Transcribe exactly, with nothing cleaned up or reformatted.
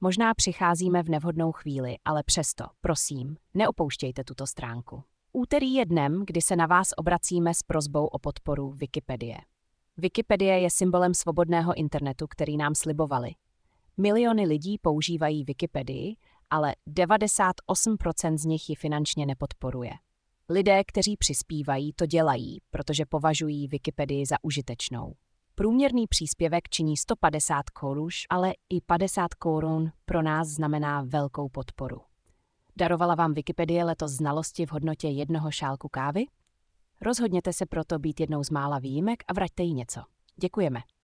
Možná přicházíme v nevhodnou chvíli, ale přesto, prosím, neopouštějte tuto stránku. Úterý je dnem, kdy se na vás obracíme s prosbou o podporu Wikipedie. Wikipedie je symbolem svobodného internetu, který nám slibovali. Miliony lidí používají Wikipedii, ale devadesát osm procent z nich ji finančně nepodporuje. Lidé, kteří přispívají, to dělají, protože považují Wikipedii za užitečnou. Průměrný příspěvek činí sto padesát korun, ale i padesát korun pro nás znamená velkou podporu. Darovala vám Wikipedie letos znalosti v hodnotě jednoho šálku kávy? Rozhodněte se proto být jednou z mála výjimek a vraťte jí něco. Děkujeme.